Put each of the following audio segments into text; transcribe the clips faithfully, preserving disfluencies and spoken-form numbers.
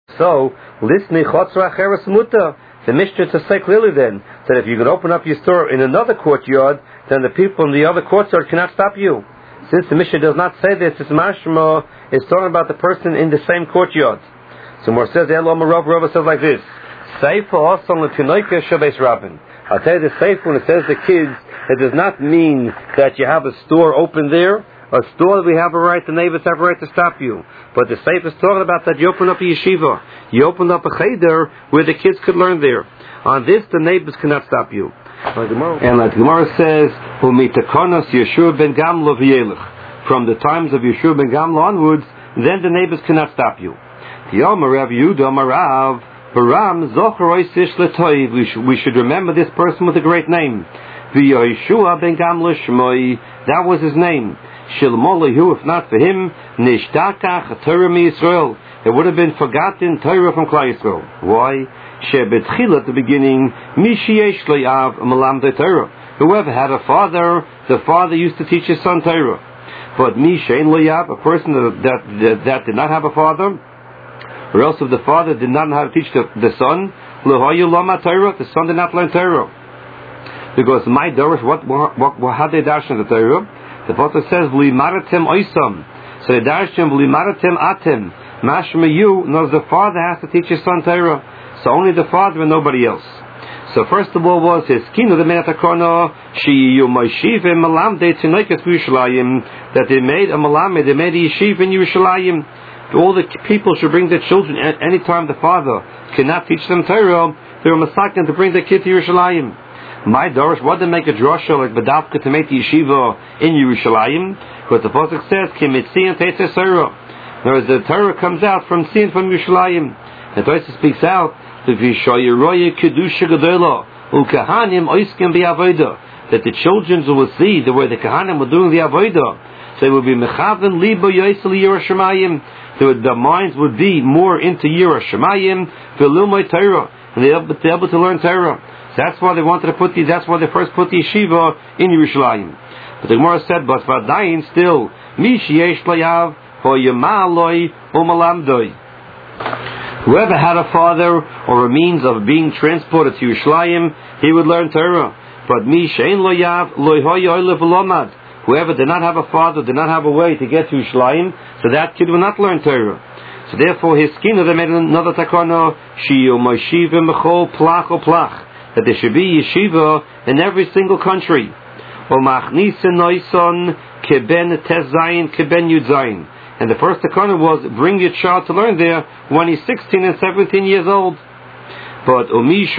So, listen, the Mishnah to say clearly then that if you can open up your store in another courtyard, then the people in the other courtyard cannot stop you. Since the Mishnah does not say this, it's mashma, it's talking about the person in the same courtyard. So more says, Rav says like this, I'll tell you the safe when it says the kids, it does not mean that you have a store open there. A store, we have a right, the neighbors have a right to stop you. But the safe is talking about that you open up a yeshiva. You open up a cheder where the kids could learn there. On this, the neighbors cannot stop you. And like the Gemara says, Yeshua ben Gamla v'yelech. From the times of Yeshua ben Gamla onwards, then the neighbors cannot stop you. We should remember this person with a great name. Yeshua ben Gamla Shmoi, that was his name. Shilmolihu, if not for him, Nishtakach Torah mi Yisrael. It would have been forgotten Torah from Klal Yisrael. Why? Shebetchil at the beginning, Mishiyesh le'av malamdei Torah. Whoever had a father, the father used to teach his son Torah. But Mishein le'av, a person that, that, that, that did not have a father, or else if the father did not know how to teach the, the son, Lehoyu lama Torah, the son did not learn Torah. Because my Dorish, what, what, what, how they dash in the Torah? The Father says, "V'limaratem oisam." So they dash him, "V'limaratem atem." Mashma you knows the father has to teach his son Torah. So only the father and nobody else. So first of all was his kino the menatakona shiyu ma'yeshiva malamde tzinoikas v'Yerushalayim, that they made a malamed, they made a yeshiva in Yerushalayim. All the people should bring their children. Any time the father cannot teach them Torah, they were masakin to bring their kid to Yerushalayim. My Dorish, what they make a drasha like Badavka to make the yeshiva in Yerushalayim? Because the pasuk says, "Kimitzian teitzer Torah." Whereas the Torah comes out from Tzion from Yerushalayim. The Torah speaks out, that the children will see the way the Kahanim were doing the avodah. So it would be mechaven libo yosel Yerushalayim. The minds would be more into Yerushalayim, v'lumay Torah, and they'll be able to learn Torah. That's why they wanted to put the. That's why they first put the yeshiva in Yerushalayim. But the Gemara said, "But vadayin still, mi sheyesh layav hoyemaloi umalamdoi." Whoever had a father or a means of being transported to Yerushalayim, he would learn Torah. But mi shein layav loy hoyoyle v'lomad. Whoever did not have a father, did not have a way to get to Yerushalayim, so that kid will not learn Torah. So therefore, his skin, they made another takana, shiyu ma'yeshiva mechol plach o plach. That there should be yeshiva in every single country. And the first takana was, bring your child to learn there when he's sixteen and seventeen years old. But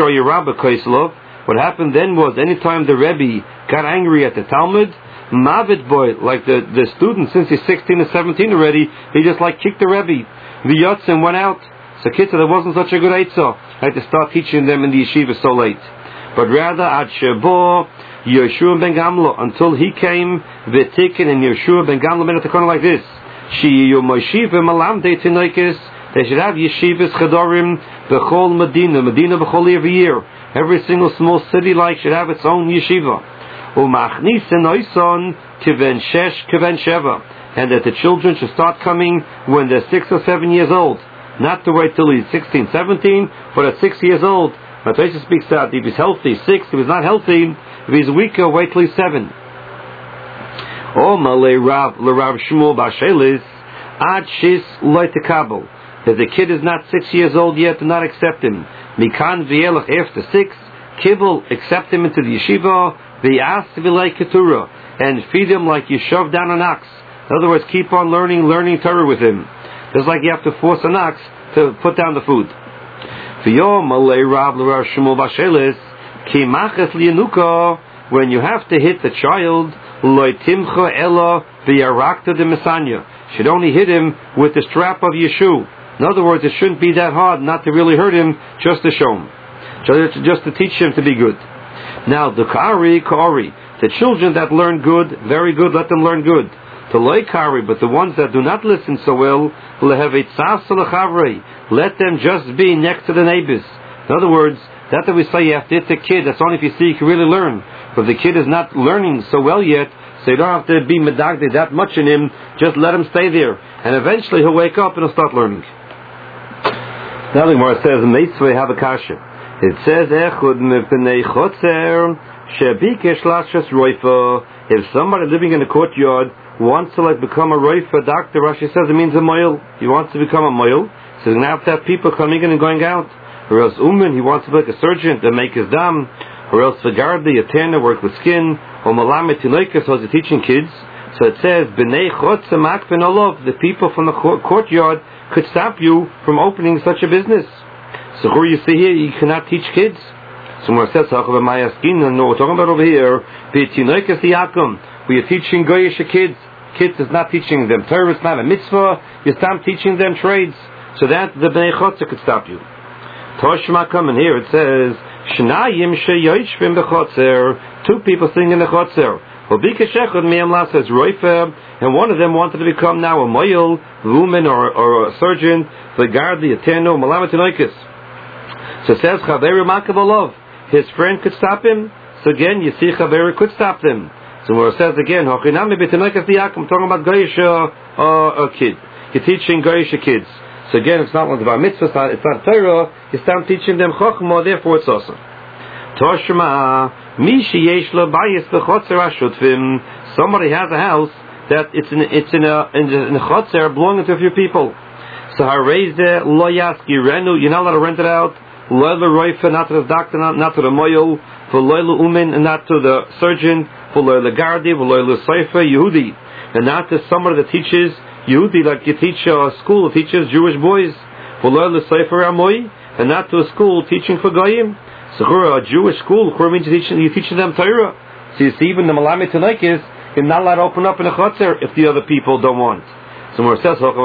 what happened then was, anytime the Rebbe got angry at the Talmud, Mavid boy, like the, the student, since he's sixteen and seventeen already, he just like kicked the Rebbe. The Yotzim went out. So kids said it wasn't such a good eitzah. I had to start teaching them in the yeshiva so late. But rather, Ad Shebo, Yeshua ben Gamla, until he came, V'tikin and Yeshua ben Gamla made a takana like this. Shiyu Moshiva Malamde Tinoikis, they should have yeshivas Chedorim, B'chol Medina, Medina B'chol every year. Every single small city like should have its own yeshiva. U'machnis and Oison, Kiven Shesh, Kiven Sheva. And that the children should start coming when they're six or seven years old. Not to wait till he's sixteen, seventeen, but at six years old. But Tosha speaks out, if he's healthy, six. If he's not healthy, if he's weaker, wait till he's seven. O Malay Rav, L'Rav Shmuel Bashelis, Ad Shis Loitekabel. If the kid is not six years old yet, do not accept him. Mikan V'yelach after six, Kibble, accept him into the yeshiva, V'yas V'lei Keturah, and feed him like you shove down an ox. In other words, keep on learning, learning Torah with him. Just like you have to force an ox to put down the food. When you have to hit the child, should only hit him with the strap of your shoe. In other words, it shouldn't be that hard not to really hurt him, just to show him, just to teach him to be good. Now, the kari kari, the children that learn good, very good, let them learn good. To loikari, but the ones that do not listen so well, let them just be next to the neighbors. In other words, that that we say you have to hit the kid, that's only if you see you can really learn. But if the kid is not learning so well yet, so you don't have to be medagde that much in him, just let him stay there. And eventually he'll wake up and he'll start learning. Now the Gemara says, Meitzvah have a kasha. It says, Echud mepnei chotzer shebikesh lashas roifa. If somebody living in a courtyard wants to like become a roifa doctor, Rashi says it means a moil. He wants to become a moil, so he's going to have to have people coming in and going out. Or else umen, he wants to be like a surgeon to make his dam. Or else Vagardi, a tanner, work with skin. Or Malamet Tinoikas, so he's teaching kids. So it says, B'nei chotzer makfen olov. The people from the courtyard could stop you from opening such a business. So who you see here, you cannot teach kids. So when it says, no, we're talking about over here, we are teaching goyish kids. Kids is not teaching them Torah, it's not a mitzvah, you stop teaching them trades. So that the Bnei Chotzer could stop you. Toshma coming here, it says, Shnayim sheyoishvim b'chotzer, two people sitting in the chotzer. Hobika shechad me'amla says roifer, and one of them wanted to become now a moyel, woman or, or a surgeon, v'gardi, a teno, malamet tenoikis. So it says, Chaveru makavalov, his friend could stop him. So again, you see Chaveru could stop them. So where it says again, Hochinami b'tenoikas diakim, I'm talking about goyish uh, uh, kid. You're teaching goyish kids. So again, it's not like about mitzvah, it's not, it's not Torah, you start teaching them chokhmah, therefore it's awesome. Toshma, Mishi Yeshla Bayis B'chotzer Ashutvim. Somebody has a house that it's in it's in a in a, in a chotzer belonging to a few people. So Hareze Lo Yaski Renu, you're not allowed to rent it out. Lo Roifa, not to the doctor, not, not to the moyel, for Lo Umin, and not to the surgeon, for Lo Gardi, for Lo Seifa Yehudi, and not to somebody that teaches Yehudi, like you teach a school that teaches Jewish boys, for Lo Seifa Amoy, and not to a school teaching for Goyim. So a Jewish school, where means you teaching you teaching them Torah. So you see, even the Malamet Tanaikis, you're not allowed to open up in a chotzer if the other people don't want. So where it says, here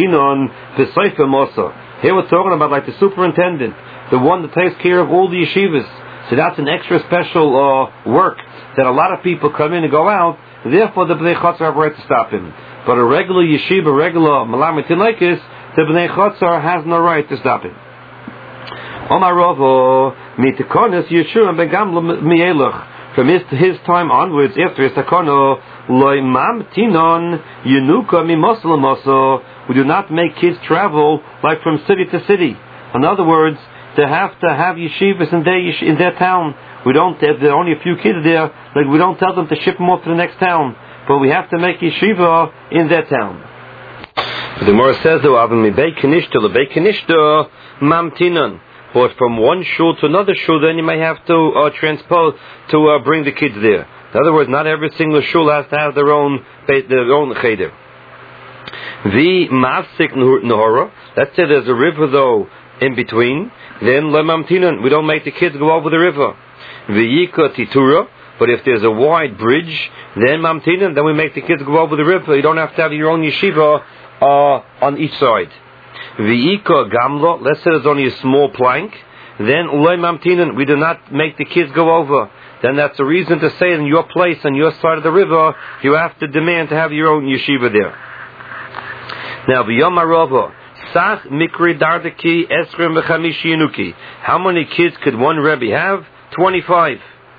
we're talking about like the superintendent, the one that takes care of all the yeshivas. So that's an extra special uh, work that a lot of people come in and go out. Therefore, the Bnei Chotzer have a right to stop him. But a regular yeshiva, regular Malamet Tanaikis, the Bnei Chotzer has no right to stop him. Omar Ravo, Mitikonis Yeshua ben Gamla Mielach. From his, his time onwards, after his takono, Loi Mam Tinon Yenuka Mimosel Moso. We do not make kids travel like from city to city. In other words, they have to have yeshivas in their in their town. We don't. If there are only a few kids there, like we don't tell them to ship them off to the next town, but we have to make yeshiva in their town. The Gemara says, "Do Avim Mibei Kenishta LeBei Kenishta Mam Tinon." But from one shul to another shul, then you may have to uh, transpose to uh, bring the kids there. In other words, not every single shul has to have their own their own cheder. The mafsik nahora. Let's say there's a river though in between. Then lemamtinan. We don't make the kids go over the river. V'yika titura. But if there's a wide bridge, then mamtinan. Then we make the kids go over the river. You don't have to have your own yeshiva uh, on each side. V'yika gamlo, let's say there's only a small plank, then ulay mamtinan, we do not make the kids go over. Then that's a reason to say in your place, on your side of the river, you have to demand to have your own yeshiva there. Now, v'yom arova, sach mikri dardaki esrim v'chamishi yenuki. How many kids could one Rebbe have? twenty-five.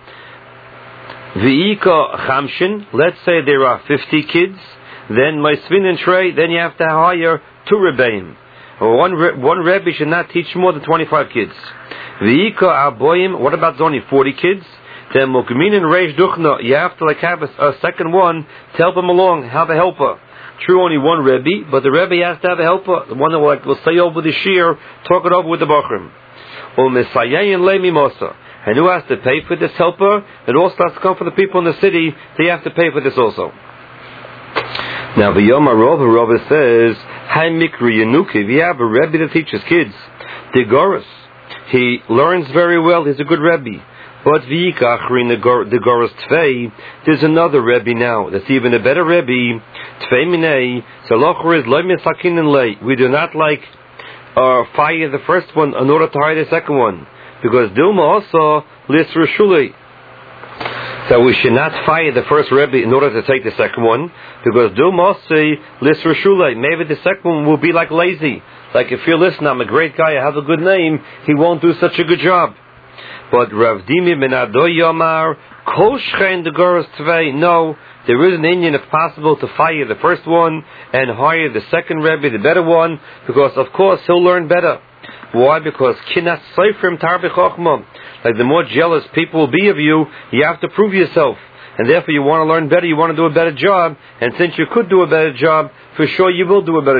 V'yika chamshin, let's say there are fifty kids, then my svin and trey, then you have to hire two Rebbeim. One one Rebbe should not teach more than twenty-five kids. V'yika aboyim. What about only forty kids? Then mukmin and reish duchna. You have to like have a, a second one to help them along, have a helper. True, only one Rebbe, but the Rebbe has to have a helper, the one that will, like, will stay over the shir, talk it over with the bachrim. U'mesayein leimi mosa. And who has to pay for this helper? It also has to come from the people in the city. They have to pay for this also. Now, the Yom HaRov, Rava says, Hai Mikri Yenuki, we have a Rebbe that teaches kids. The Goros, he learns very well, he's a good Rebbe. But V'yikachrin, the Goros Tvei, there's another Rebbe now, that's even a better Rebbe. Tvei Minei, Zalocher is Loi Misakin and Lei. We do not like uh, fire the first one in order to hire the second one. Because Dilma also lists Rishulei. So we should not fire the first Rebbe in order to take the second one, because Dilma say lists Rishulei. Maybe the second one will be like lazy. Like if you're listening, I'm a great guy, I have a good name, he won't do such a good job. But Rav Dimi ben Ado Yomar, Kol Shchein de Goros Tvei, no, there is an Indian if possible to fire the first one and hire the second Rebbe, the better one, because of course he'll learn better. Why? Because kinas seifrim tarbi chochma. Like the more jealous people will be of you, you have to prove yourself. And therefore you want to learn better, you want to do a better job. And since you could do a better job, for sure you will do a better job.